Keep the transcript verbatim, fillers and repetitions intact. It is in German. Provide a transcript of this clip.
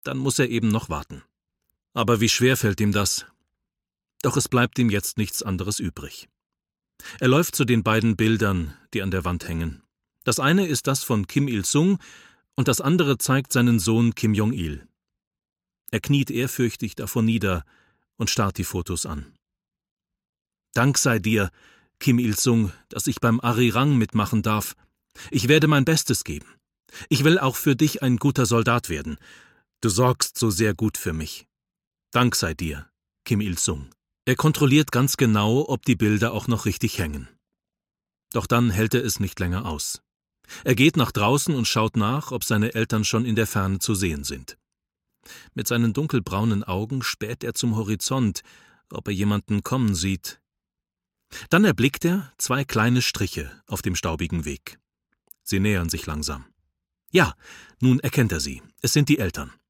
dann muss er eben noch warten. Aber wie schwer fällt ihm das? Doch es bleibt ihm jetzt nichts anderes übrig. Er läuft zu den beiden Bildern, die an der Wand hängen. Das eine ist das von Kim Il-sung und das andere zeigt seinen Sohn Kim Jong-il. Er kniet ehrfürchtig davor nieder und starrt die Fotos an. Dank sei dir, Kim Il-sung, dass ich beim Arirang mitmachen darf. Ich werde mein Bestes geben. Ich will auch für dich ein guter Soldat werden. Du sorgst so sehr gut für mich. Dank sei dir, Kim Il-sung. Er kontrolliert ganz genau, ob die Bilder auch noch richtig hängen. Doch dann hält er es nicht länger aus. Er geht nach draußen und schaut nach, ob seine Eltern schon in der Ferne zu sehen sind. Mit seinen dunkelbraunen Augen späht er zum Horizont, ob er jemanden kommen sieht. Dann erblickt er zwei kleine Striche auf dem staubigen Weg. Sie nähern sich langsam. Ja, nun erkennt er sie. Es sind die Eltern.